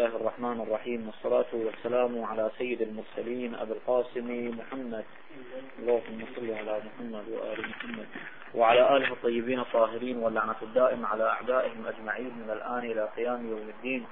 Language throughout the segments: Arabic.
الله الرحمن الرحيم، والصلاة والسلام على سيد المرسلين أبي القاسم محمد، اللهم صل على محمد وآل محمد وعلى آله الطيبين الطاهرين، واللعنة الدائمة على أعدائهم أجمعين من الآن إلى قيام يوم الدين.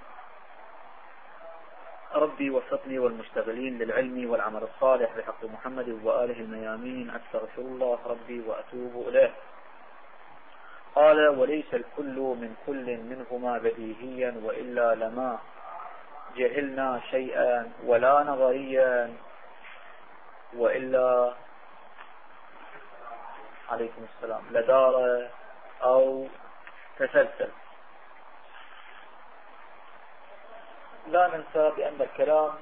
ربي وفقني والمشتغلين للعلم والعمل الصالح بحق محمد وآله الميامين، أستغفر الله ربي وأتوب إليه. قال: وليس الكل من كل منهما بديهيا، وإلا لما جهلنا شيئا، ولا نظريا، وإلا عليكم السلام لدار أو تسلسل. لا ننسى بأن الكلام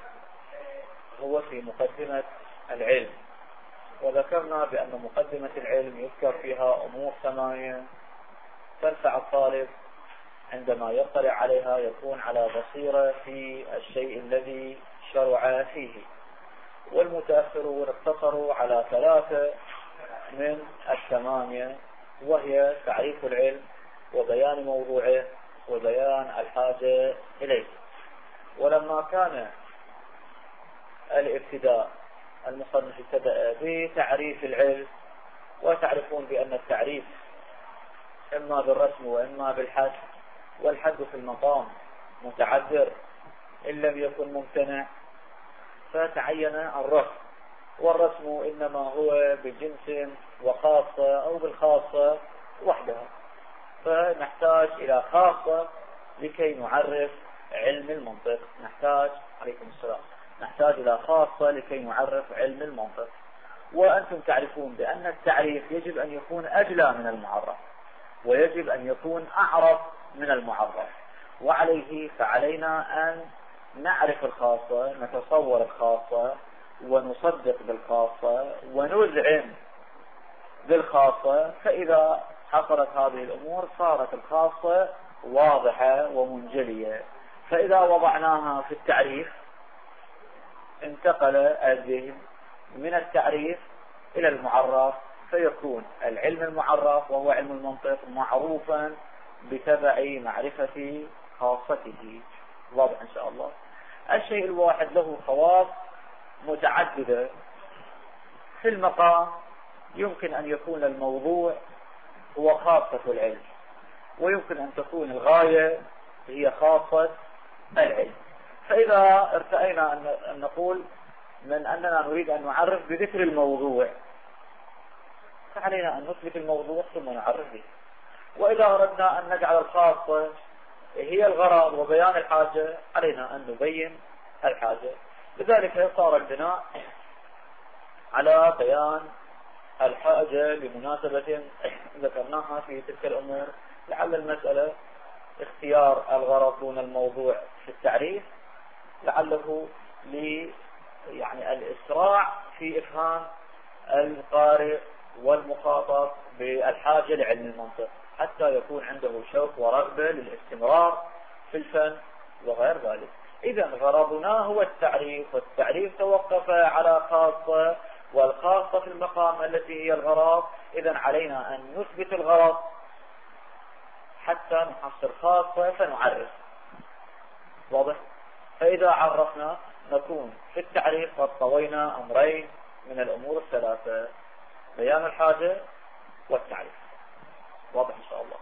هو في مقدمة العلم، وذكرنا بأن مقدمة العلم يذكر فيها أمور 8 تنفع الطالب عندما يطلع عليها، يكون على بصيرة في الشيء الذي شرع فيه. والمتأخرون اقتصروا على 3 من 8، وهي تعريف العلم، وبيان موضوعه، وبيان الحاجة إليه. ولما كان الابتداء المصنف ابتدأ بتعريف العلم، وتعرفون بأن التعريف إما بالرسم وإما بالحد، والحد في المقام متعذر إن لم يكن ممتنع، فتعين الرسم، والرسم إنما هو بجنس وخاصة أو بالخاصة وحدها، فنحتاج إلى خاصة لكي نعرف علم المنطق. عليكم السلام، نحتاج إلى خاصة لكي نعرف علم المنطق. وأنتم تعرفون بأن التعريف يجب أن يكون أجلى من المعرف، ويجب أن يكون أعرف من المعرف، وعليه فعلينا أن نعرف الخاصة، نتصور الخاصة، ونصدق بالخاصة، ونذعن بالخاصة. فإذا حصلت هذه الأمور صارت الخاصة واضحة ومنجلية. فإذا وضعناها في التعريف انتقل الذهن من التعريف إلى المعرف، فيكون العلم المعرف وهو علم المنطق معروفا بتبع معرفة خاصته. واضح إن شاء الله. الشيء الواحد له خواص متعددة. في المقام يمكن أن يكون الموضوع هو خاصة العلم، ويمكن أن تكون الغاية هي خاصة العلم. فإذا ارتأينا أن نقول من أننا نريد أن نعرف بذكر الموضوع، فعلينا أن نثبت الموضوع ثم نعرف به. وإذا أردنا أن نجعل الخاصة هي الغرض وبيان الحاجة، علينا أن نبين الحاجة. لذلك صار البناء على بيان الحاجة لمناسبة ذكرناها في تلك الأمور. لعل المسألة اختيار الغرض دون الموضوع في التعريف لعله يعني الإسراع في إفهام القارئ والمخاطب بالحاجة لعلم المنطق، حتى يكون عنده شوق ورغبة للاستمرار في الفن وغير ذلك. إذا غرضنا هو التعريف، والتعريف توقف على خاصة، والخاصة في المقام التي هي الغرض. إذا علينا أن نثبت الغرض حتى نحصل خاصة فنعرف. واضح؟ فإذا عرفنا نكون في التعريف قد طوينا أمرين من الأمور 3: بيان الحاجة والتعريف. واضح إن شاء الله.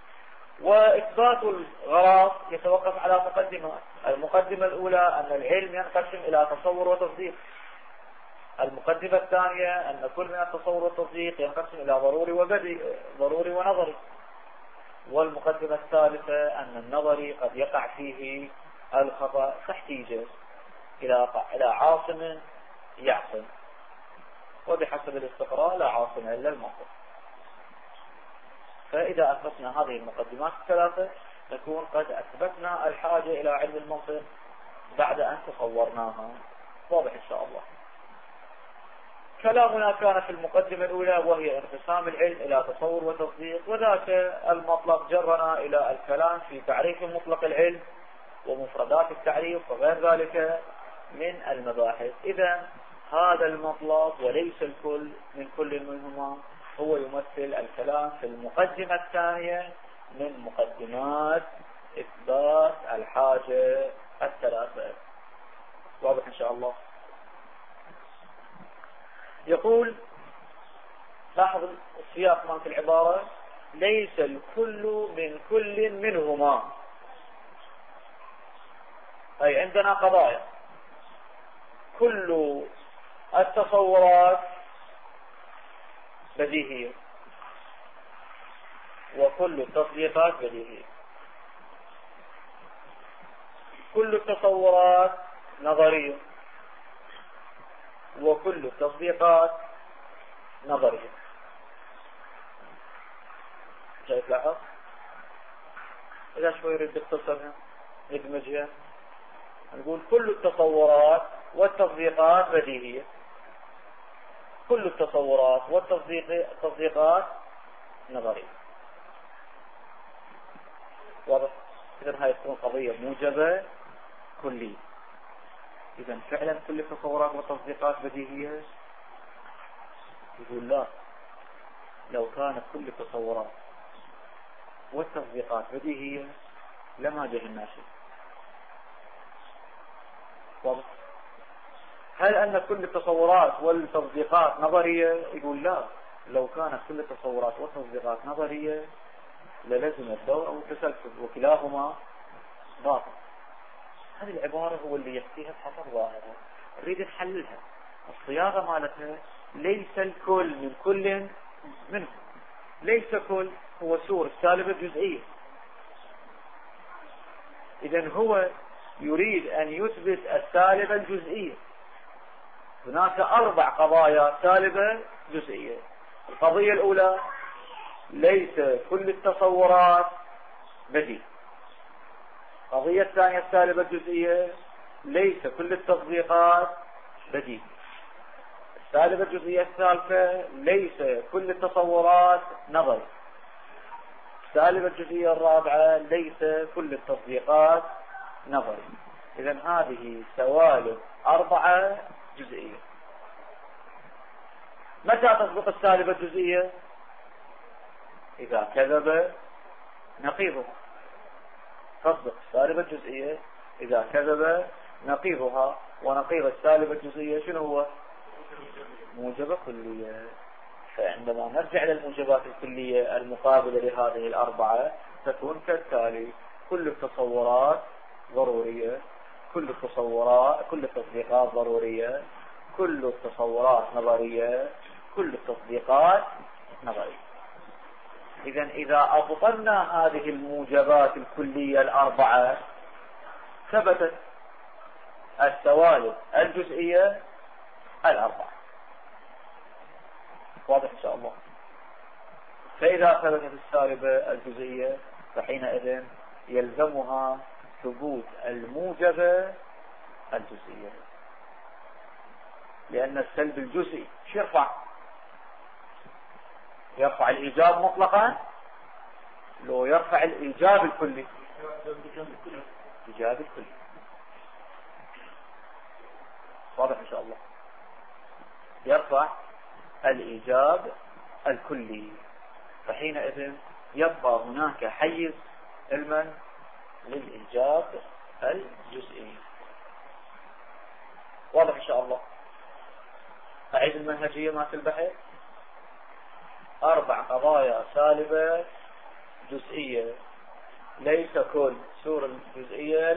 وإثبات الغرض يتوقف على مقدمات. المقدمة الأولى أن العلم ينقسم إلى تصور وتصديق. المقدمة الثانية أن كل من التصور والتصديق ينقسم إلى ضروري ونظري. والمقدمة الثالثة أن النظري قد يقع فيه الخطأ، تحتيج إلى عاصم يعصم، وبحسب الاستقراء لا عاصم إلا المنطق. فإذا أثبتنا هذه المقدمات 3 نكون قد أثبتنا الحاجة إلى علم المنطق بعد أن تصورناها. واضح إن شاء الله. كلامنا كان في المقدمة الأولى، وهي انقسام العلم إلى تصور وتصديق، وذاك المطلق جرنا إلى الكلام في تعريف مطلق العلم ومفردات التعريف وغير ذلك من المباحث. إذا هذا المطلق وليس الكل من كل منهما هو يمثل الكلام في المقدمة الثانية من مقدمات إثبات الحاجة ثلاثة. واضح إن شاء الله. يقول لاحظ السياق مالت العبارة: ليس الكل من كل منهما. أي عندنا قضايا، كل التصورات بديهية وكل التصديقات بديهية، كل التصورات نظرية وكل التصديقات نظرية. شايف لاحظ؟ إذا شوي يريد يختصرها يدمجها، نقول كل التصورات والتصديقات بديهية، كل التصورات والتصديقات نظرية. واضح؟ إذن هاي تكون قضية موجبة كلية. إذن فعلا كل التصورات والتصديقات بديهية؟ يقول لا، لو كانت كل التصورات والتصديقات بديهية لما جهلنا شيء. واضح؟ هل أن كل التصورات والتصديقات نظرية؟ يقول لا، لو كانت كل التصورات والتصديقات نظرية للزم الدور أو التسلسل، وكلاهما باطل. هذه العبارة هو اللي يحكيها بحسب ظاهرها، نريد نحللها. الصياغة مالتها: ليس الكل من كل منهم. ليس كل هو سور السالبة الجزئية. إذن هو يريد أن يثبت السالبة الجزئية. هناك 4 قضايا سالبة جزئية. القضية الأولى: ليس كل التصورات بديهية. القضية الثانية السالبة الجزئية: ليس كل التصديقات بديهية. السالبة الجزئية الثالثة: ليس كل التصورات نظري. السالبة الجزئية الرابعة: ليس كل التصديقات نظري. إذن هذه سوالب 4 جزئية. متى تصدق السالبة الجزئية؟ إذا كذب نقيضه. تصدق السالبة الجزئية إذا كذب نقيضها، ونقيض السالبة الجزئية شنو هو؟ موجبة كلية. فعندما نرجع للموجبات الكلية المقابلة لهذه ال4 تكون كالتالي: كل التصورات ضرورية، كل التصديقات ضرورية، كل التصورات نظرية، كل التصديقات نظرية. إذن إذا أبطلنا هذه الموجبات الكلية ال4 ثبتت السوالب الجزئية ال4. واضح إن شاء الله؟ فإذا ثبتت السالبة الجزئية فحينئذ يلزمها ثبوت الموجبة الجزئية، لأن السلب الجزئي شو يرفع الإيجاب مطلقا؟ لو يرفع الإيجاب الكلي. إيجاب الكلي. واضح إن شاء الله؟ يرفع الإيجاب الكلي، فحينئذ يبقى هناك حيز علما للإيجاب الجزئي. واضح إن شاء الله؟ أعيد المنهجية مالت البحث: 4 قضايا سالبة جزئية. ليس كل سور الجزئية،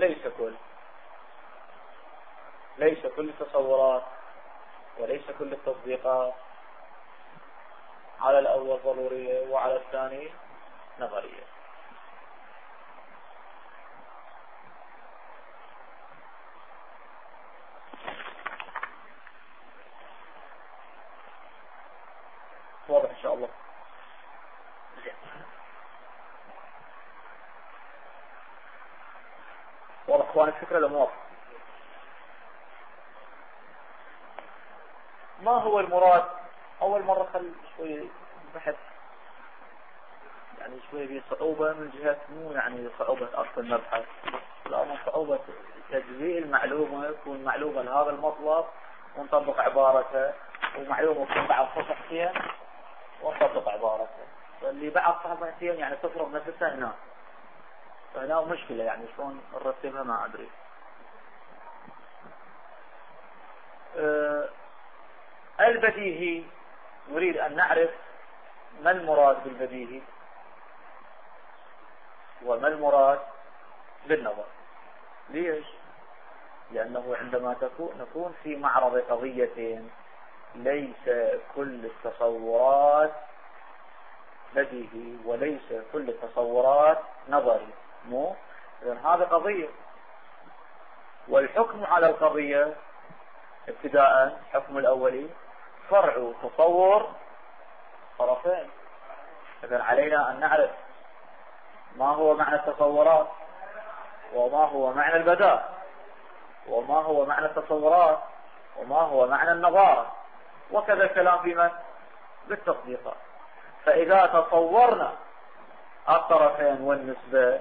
ليس كل التصورات وليس كل التطبيقات. على الأول ضرورية وعلى الثاني نظرية. واضح إن شاء الله؟ واضح اخوان الفكرة لمواضح. ما هو المراد؟ أول مرة خل شوي بحث يعني شوي بصعوبة من جهة مو يعني صعوبة أصل المبحث، لا، من صعوبة تجزيء المعلومة. يكون معلومة لهذا المطلب ونطبق عبارتها، ومعلومة يكون بعض صفحتين ونطبق عبارتها. فاللي بعض صفحتين يعني تفرض نفسها هنا، فهنا مشكلة يعني شلون نرتبها ما أدري. البديهي نريد أن نعرف ما المراد بالبديهي وما المراد بالنظر. ليش؟ لأنه عندما نكون في معرض قضية ليس كل التصورات بديهي وليس كل التصورات نظري، مو إذن هذه قضية، والحكم على القضية ابتداء حكم الأولي فرع تصور طرفين. إذن علينا أن نعرف ما هو معنى التصورات وما هو معنى البداء وما هو معنى التصورات وما هو معنى النظارة، وكذا الكلام في من؟ بالتطبيقات. فإذا تصورنا الطرفين والنسبة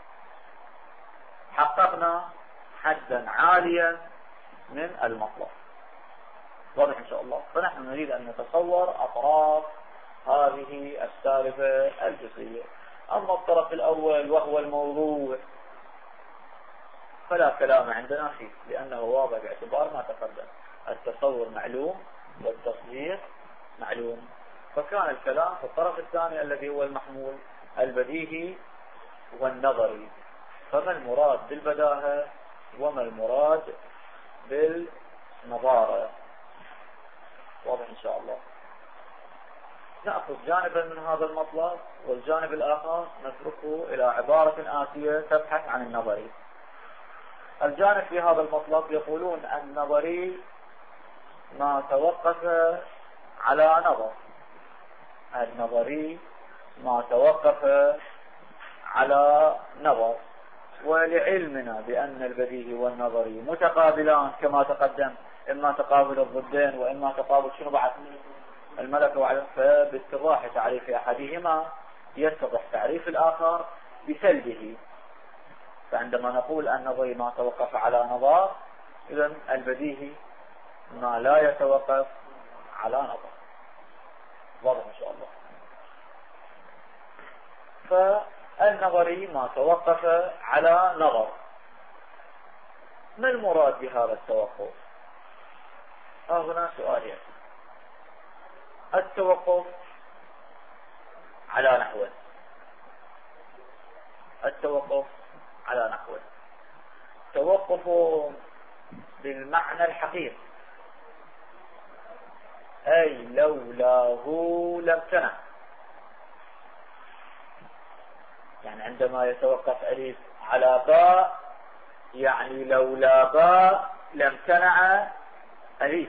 حققنا حدا عاليا من المطلب. واضح إن شاء الله. فنحن نريد أن نتصور أطراف هذه السالفة الجزئية. أما الطرف الأول وهو الموضوع فلا كلام عندنا فيه، لأنه واضح باعتبار ما تقدم، التصور معلوم والتصديق معلوم. فكان الكلام في الطرف الثاني الذي هو المحمول البديهي والنظري. فما المراد بالبداهة وما المراد بالنظارة. واضح إن شاء الله. نأخذ جانبا من هذا المطلب والجانب الآخر نتركه إلى عبارة آتية تبحث عن النظري. الجانب في هذا المطلب يقولون النظري ما توقف على نظر. النظري ما توقف على نظر. ولعلمنا بأن البديهي والنظري متقابلان كما تقدم، إما تقابل الضدين وإما تقابل شنو بعد الملك وعلم. فباتضاح تعريف أحدهما يتضح تعريف الآخر بسلبه. فعندما نقول النظري ما توقف على نظر، إذن البديهي ما لا يتوقف على نظر. واضح إن شاء الله. فالنظري ما توقف على نظر. ما المراد بهذا التوقف؟ هنا سؤالين. التوقف على نحو، التوقف على نحو توقف بالمعنى الحقيقي، أي لولاه لامتنع. يعني عندما يتوقف أليف على باء يعني لولا باء لامتنع أليف.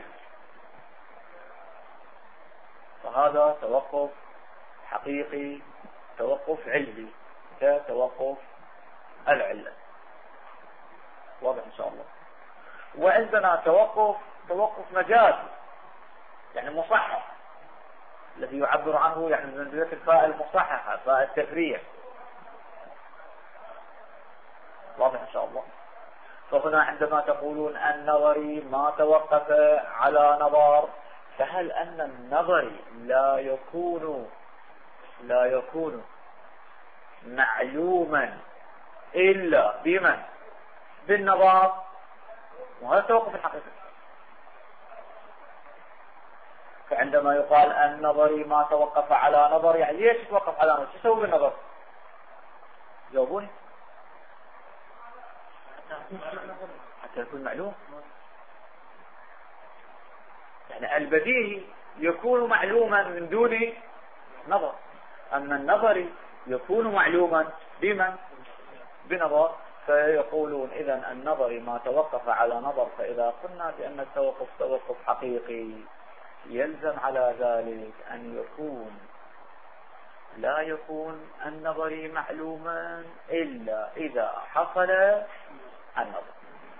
فهذا توقف حقيقي، توقف علمي كتوقف العلة. واضح إن شاء الله. وعندنا توقف مجازي، يعني مصحح، الذي يعبر عنه يعني بمنزلة الفاء المصححة، فاء التفريع. واضح إن شاء الله. فهنا عندما تقولون النظري ما توقف على نظر، فهل أن النظري لا يكون معلوما إلا بمن؟ بالنظر. وهذا توقف الحقيقي. فعندما يقال النظري ما توقف على نظر، يعني ليش يتوقف على نظر؟ شو يسوي بالنظر؟ جاوبوني. حتى يكون معلوم. يعني البديهي يكون معلوما من دون نظر، أما النظري يكون معلوما بمن؟ بنظر. فيقولون إذن النظري ما توقف على نظر. فإذا قلنا بأن التوقف توقف حقيقي يلزم على ذلك أن لا يكون النظري معلوما إلا إذا حصل النظر.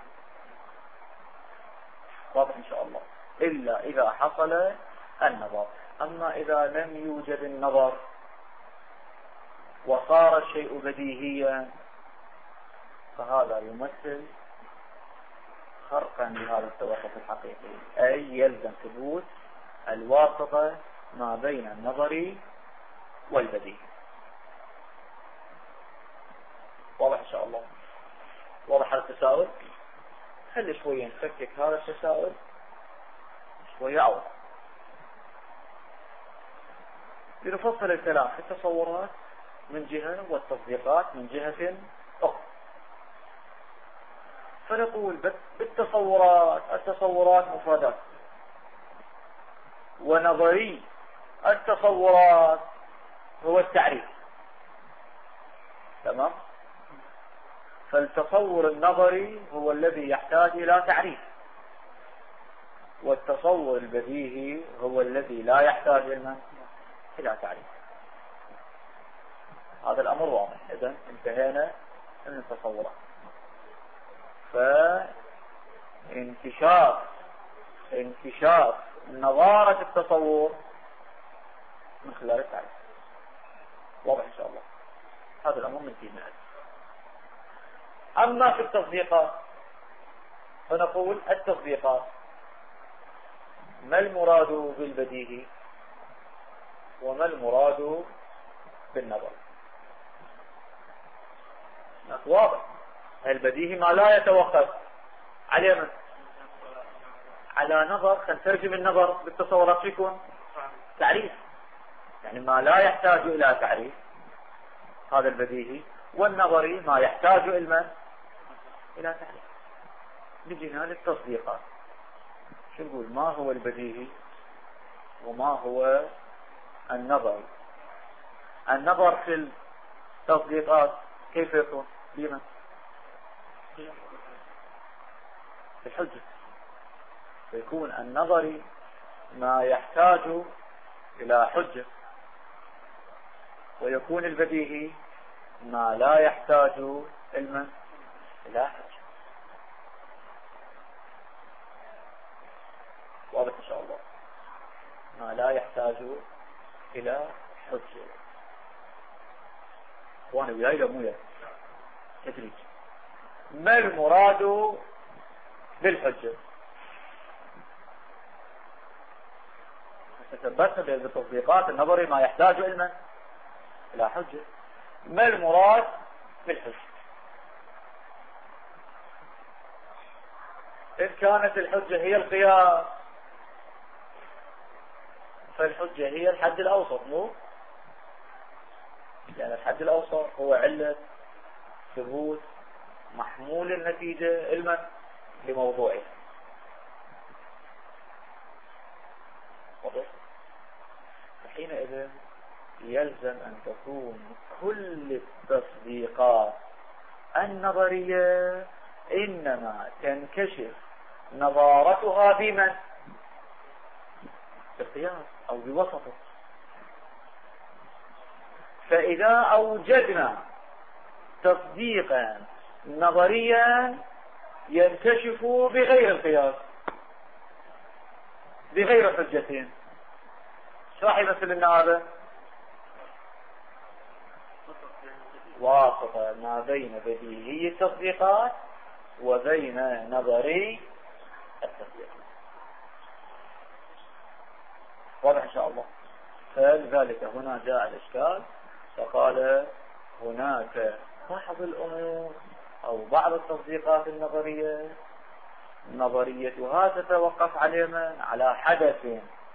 واضح إن شاء الله. إلا إذا حصل النظر. أما إذا لم يوجد النظر وصار الشيء بديهيا فهذا يمثل خرقا لهذا التوقف الحقيقي، أي يلزم ثبوت الواسطة ما بين النظري والبديهي. واضح إن شاء الله. واضح التساؤل؟ خلي شوية نفكك هذا التساؤل وهي أوضح. لنفصل الكلام في التصورات من جهة والتصديقات من جهة أخرى. فنقول بالتصورات، التصورات مفردات، ونظري التصورات هو التعريف. تمام؟ فالتصور النظري هو الذي يحتاج إلى تعريف، والتصور البديهي هو الذي لا يحتاج إلى تعريف. هذا الأمر واضح. إذن انتهينا من التصورات. فانكشاف نظارة التصور من خلال التعريف. واضح إن شاء الله. هذا الأمر من دين العلم. أما في التصديقات فنقول التصديقات ما المراد بالبديهي وما المراد بالنظر. واضح. البديهي ما لا يتوقف على نظر. سنترجم النظر بالتصورات يكون تعريف، يعني ما لا يحتاج إلى تعريف، هذا البديهي. والنظري ما يحتاج إلى تعريف. نجينا للتصديقات. شو نقول؟ ما هو البديهي وما هو النظر؟ النظر في التصديقات كيف يكون؟ لمن؟ في الحجة. فيكون النظري ما يحتاج إلى حجة، ويكون البديهي ما لا يحتاج إلى حجة. واضح إن شاء الله. ما لا يحتاج إلى حجة. وانا وياي لمويا تدريج. ما المراد بالحجة؟ تثبتنا بالتطبيقات النظري ما يحتاج إلى حجة. ما المراد بالحجة؟ إن كانت الحجة هي القياس فالحجة هي الحد الأوسط، مو؟ يعني الحد الأوسط هو علة ثبوت محمول النتيجة لموضوعها. فحينئذ يلزم أن تكون كل التصديقات النظرية إنما تنكشف نظارتها بمن؟ بالقياس أو بوسطه. فإذا أوجدنا تصديقا نظريا ينكشف بغير القياس بغير حجتين، راح يمثل لنا هذا؟ واسطة ما بين بديهي التصديقات وبين نظري التصديقات. واضح إن شاء الله. فلذلك هنا جاء الإشكال فقال هناك بعض الأمور أو بعض التصديقات النظرية نظريتها تتوقف على حدث،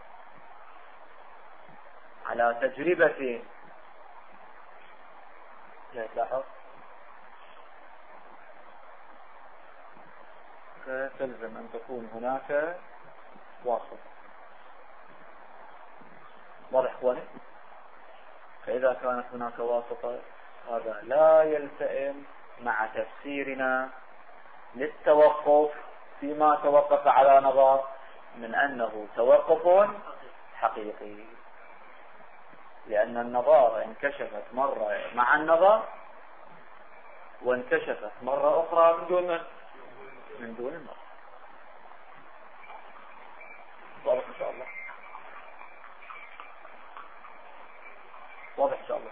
على تجربة. لا تلاحظ. فتلزم أن تكون هناك واسطة. واضح إخواني؟ فإذا كانت هناك واسطة هذا لا يلتئم مع تفسيرنا للتوقف فيما توقف على نظر من أنه توقف حقيقي، لأن النظارة انكشفت مرة مع النظر وانكشفت مرة أخرى من دون النظر. واضح إن شاء الله. واضح إن شاء الله.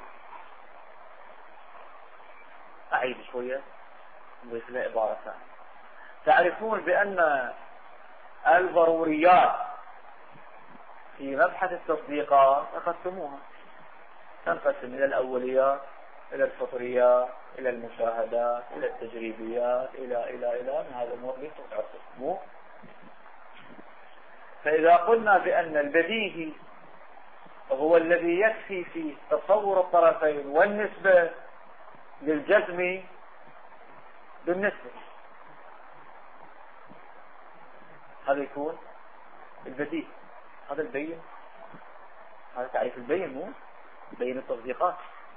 أعيد شوية نضيف له عبارة ثانية. تعرفون بأن الضروريات في مبحث التصديقات أخذتموها تنقسم إلى الأوليات إلى الفطريات إلى المشاهدات إلى التجريبيات إلى من هذا الأمور اللي تعرفون. فإذا قلنا بأن البديهي هو الذي يكفي في تصور الطرفين والنسبة للجزم بالنسبة، هذا يكون البديهي. هذا البين، هذا تعريف البين، مو بين التصديقات،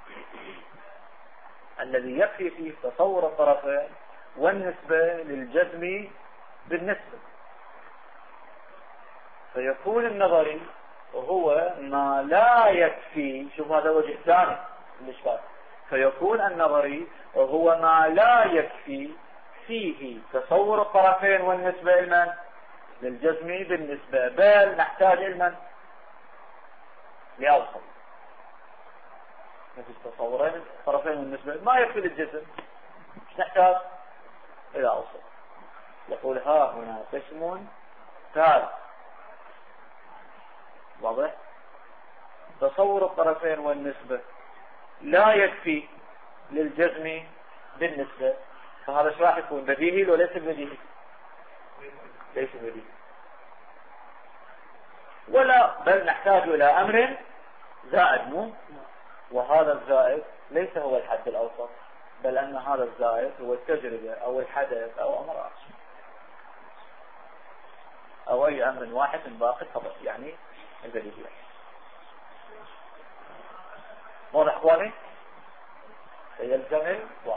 الذي يكفي فيه تصور الطرفين والنسبة للجزم بالنسبة. فيكون النظري هو ما لا يكفي، شوف هذا وجه ثاني الإشكال، فيكون النظري هو ما لا يكفي فيه تصور الطرفين والنسبة لمن؟ للجزم بالنسبة، بل نحتاج لمن؟ لأوصل. نفس تصورين الطرفين والنسبة ما يكفي للجزم، مش نحتاج إلى أوصل. يقول ها هنا قسم ثالث، واضح؟ تصور الطرفين والنسبة لا يكفي للجزم بالنسبة، فهذا شو راح يكون؟ بديهي وليس بديهي؟ ليس بديهي، ولا بل نحتاج إلى أمر زائد، مو؟ وهذا الزائد ليس هو الحد الأوسط، بل أن هذا الزائد هو التجربة أو الحدث أو أمر آخر أو أي أمر واحد من باقي الخبر، يعني البديهية. واضح اخواني؟ يلزم واضح.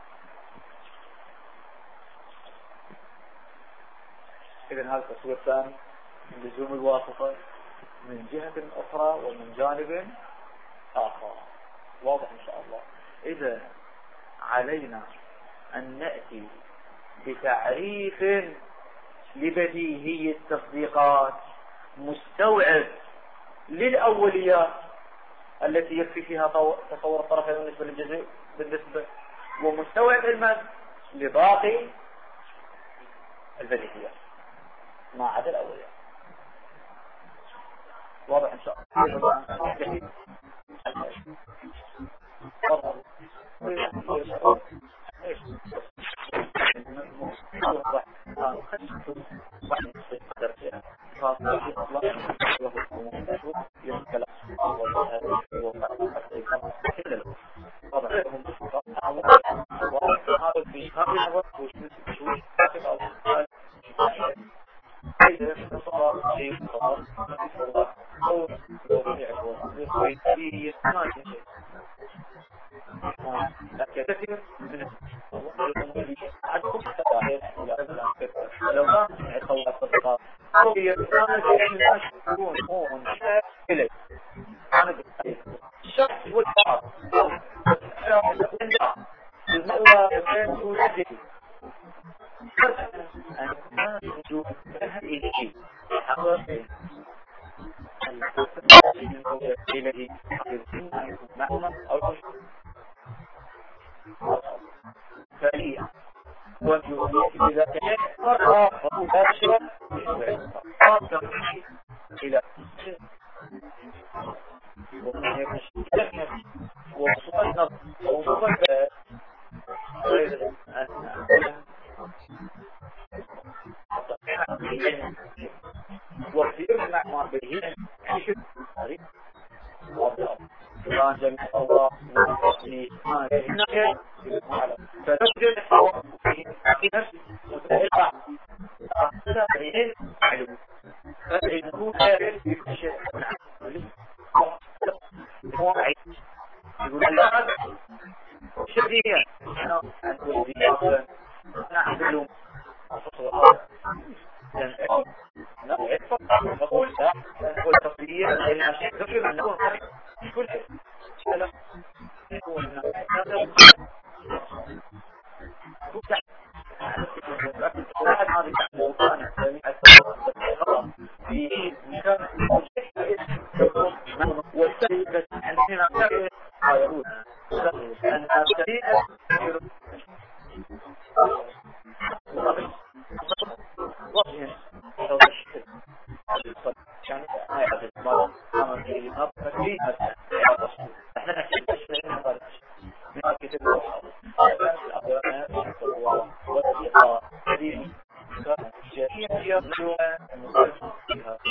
إذن هذا التصوير الثاني من لزوم الواسطة من جهة أخرى ومن جانب آخر. واضح إن شاء الله. إذا علينا أن نأتي بتعريف لبديهي التصديقات مستوعب للأوليات التي يكفي فيها تصور الطرفين بالنسبة للجزء بالنسبة، ومستوعب المد لباقي البديهيات ما عدا الأوليات. واضح إن شاء الله.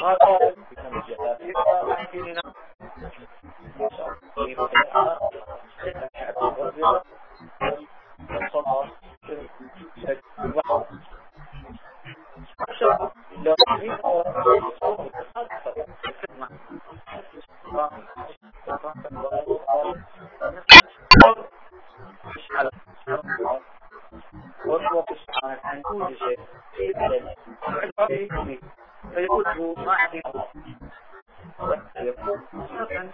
هذا يسمى الجهاد أحكينا عن كل شيء في بلد فيقول ما عندي يقول مثلا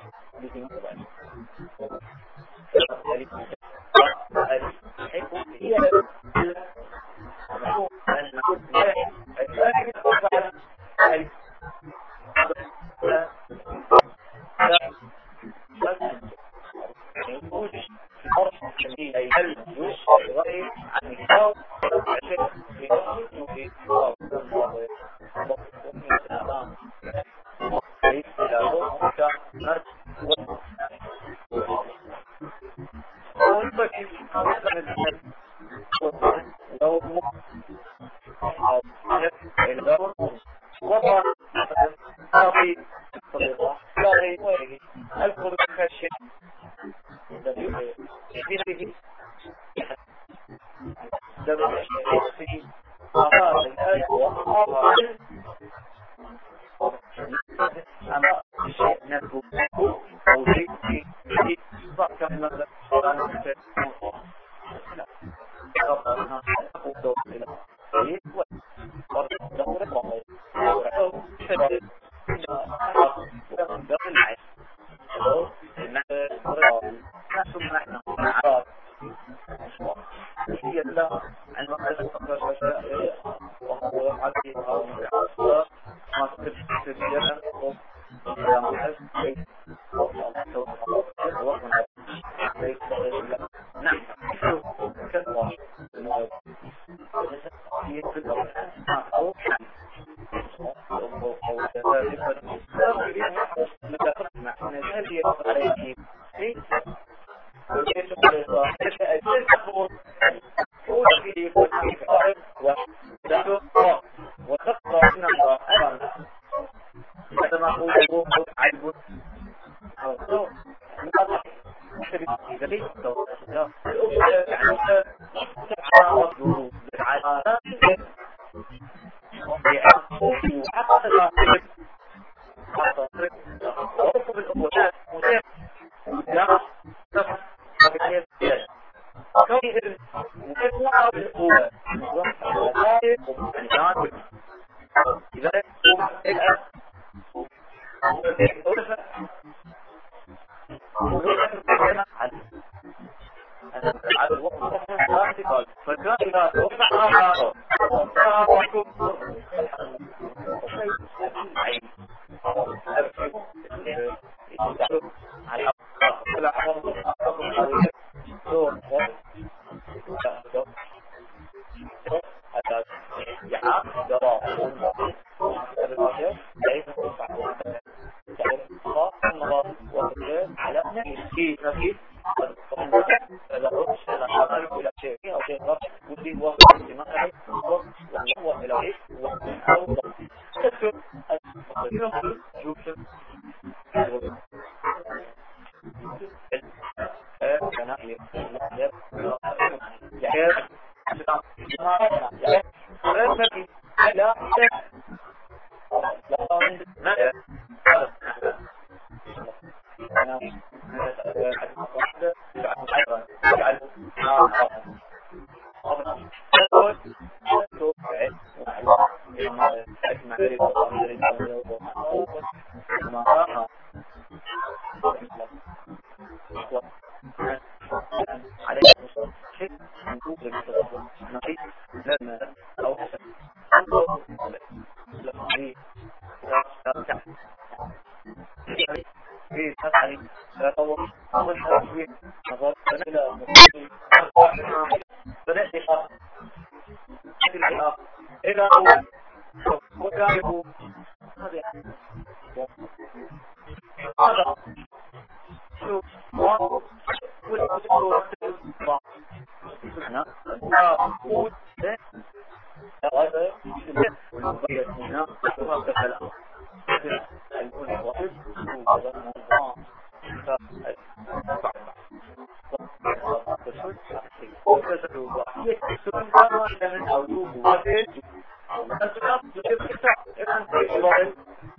من أوجوب وادل والأسباب تفتح إذن في الوضع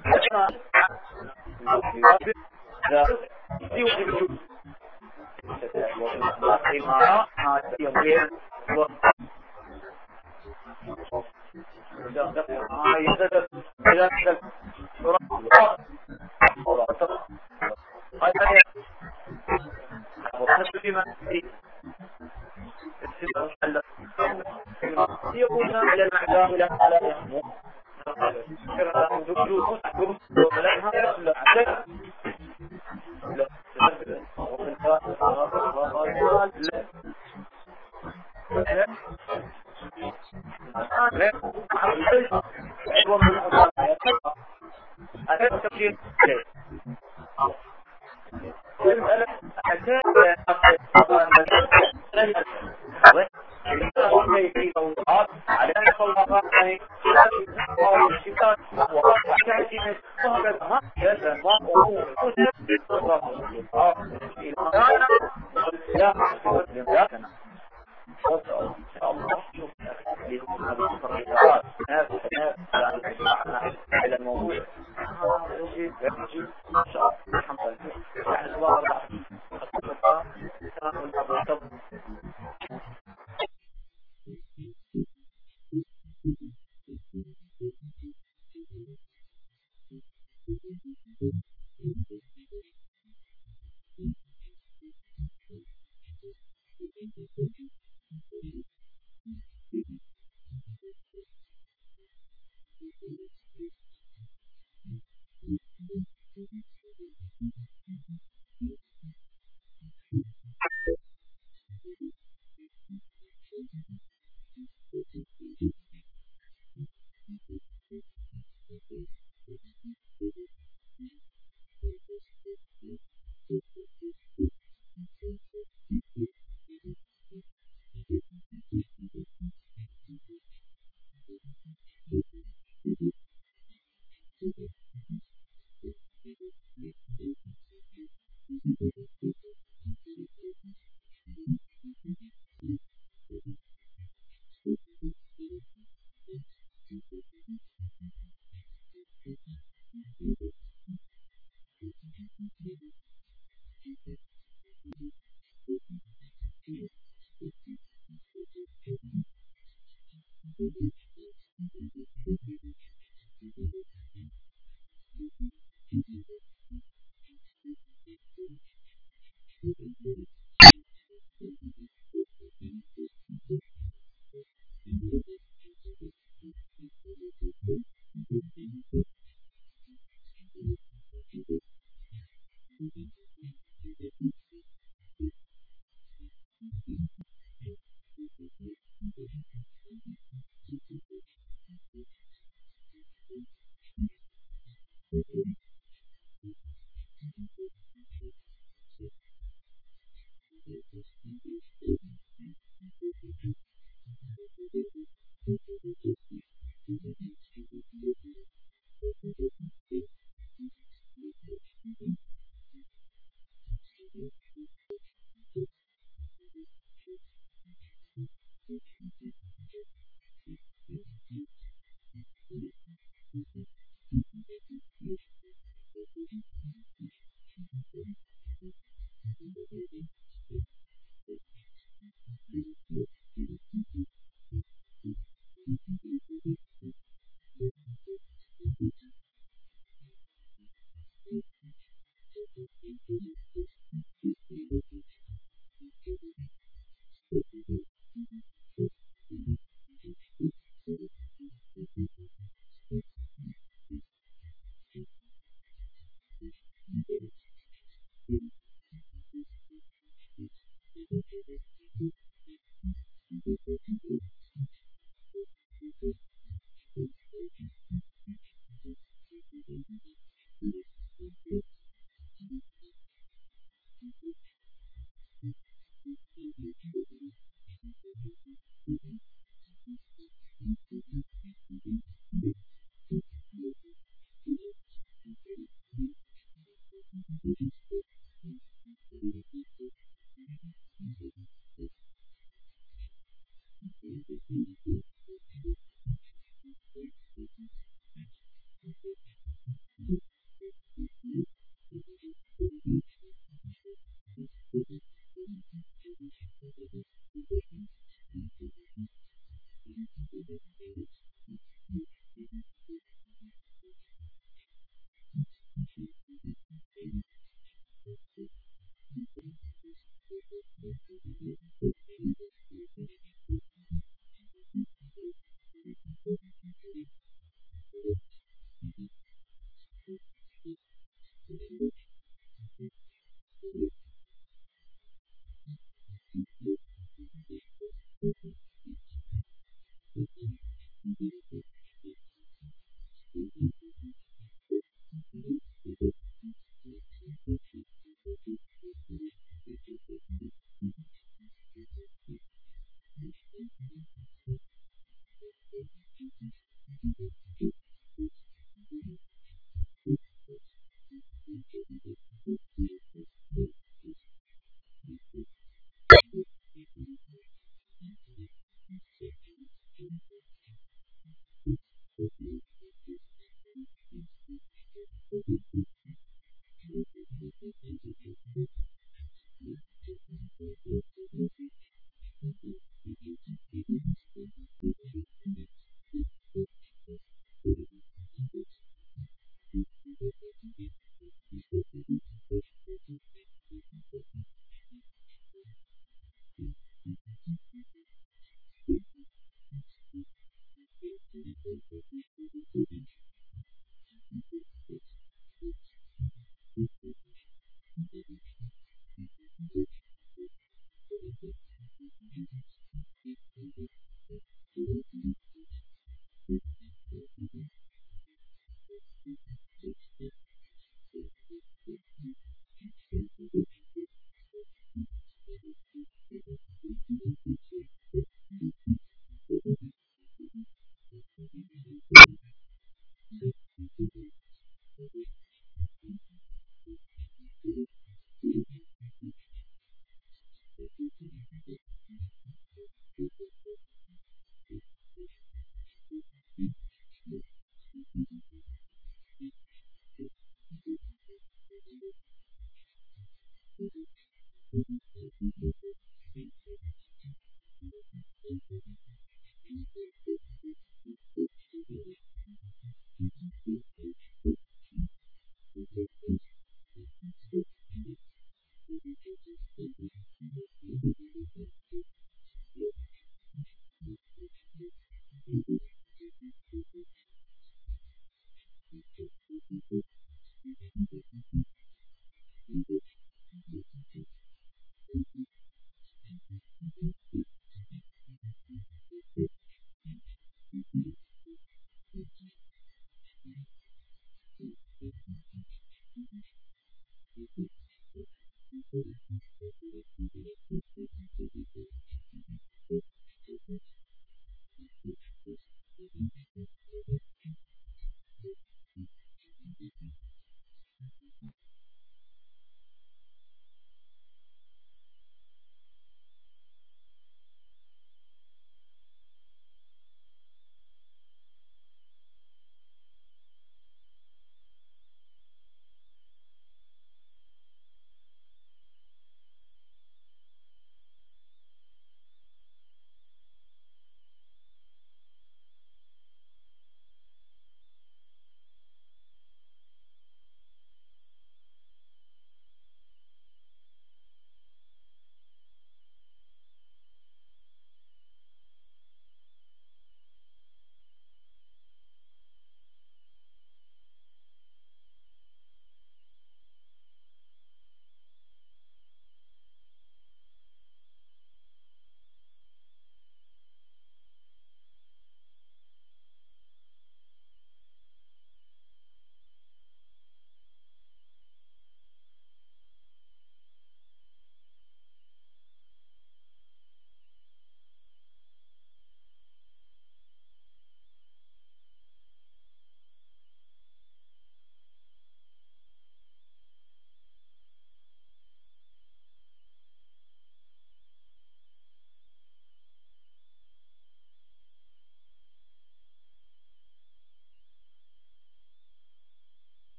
يكون على المعدام إلى على يحمو